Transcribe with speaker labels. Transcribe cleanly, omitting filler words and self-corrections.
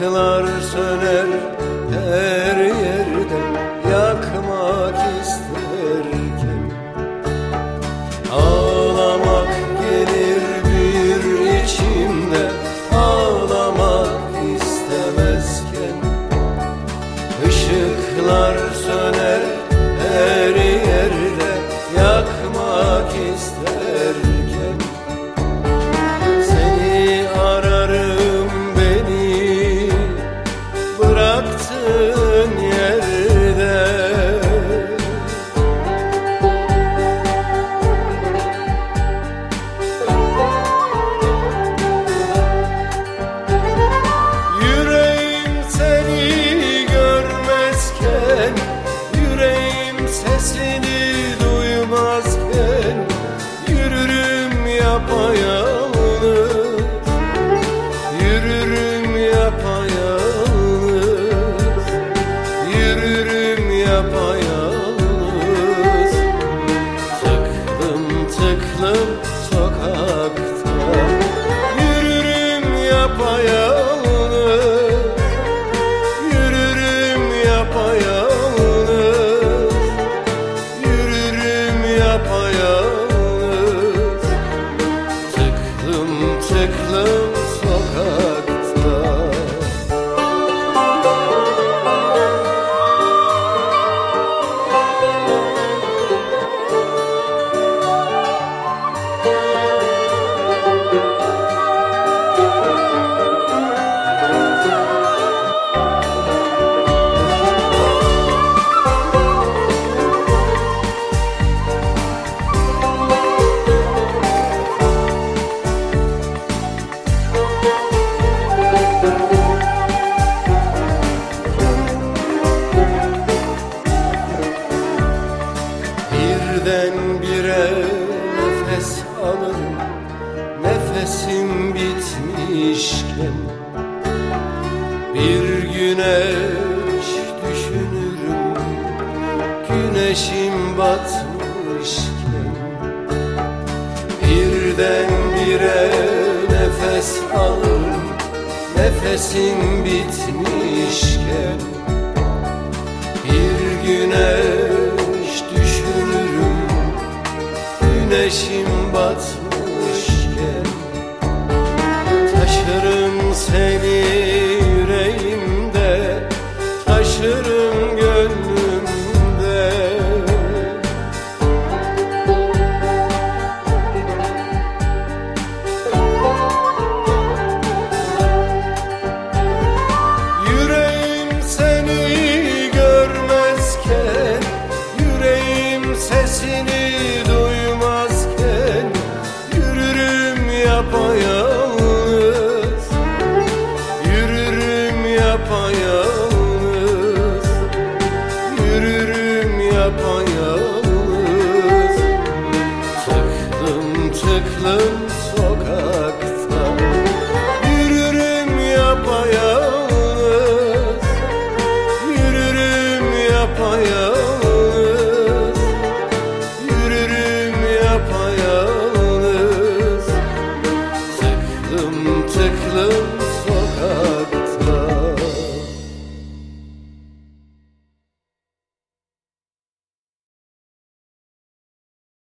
Speaker 1: Işıklar söner her yerde, yakmak isterken ağlamak gelir bir içimde, ağlamak istemezken. Işıklar söner her yerde, yakmak isterken seni ararım, beni bıraktığın yerde. Yüreğim seni görmezken, yüreğim sesini duymazken yürürüm yapayalnız, yürürüm yapayalnız, yürürüm yapayalnız. Tıklım tıklım sokakta yürürüm yapayalnız, yürürüm yapayalnız, yürürüm yapayalnız. Tıklım tıklım sokakta. Birdenbire nefes alırım, nefesim bitmişken. Bir güneş düşünürüm, güneşim batmışken. Birdenbire nefes alırım, nefesim bitmişken. Bir güneş düşünürüm, güneşim batmışken. Taşırım seni yüreğimde, taşırım gönlümde. Yüreğim seni görmezken, yüreğim sesini duymazken yürürüm yapayalnız, yürürüm yapayalnız, yürürüm yapayalnız. Tıklım tıklım sokakta yürürüm yapayalnız, yürürüm yapayalnız, yürürüm yapayalnız. Tıklım tıklım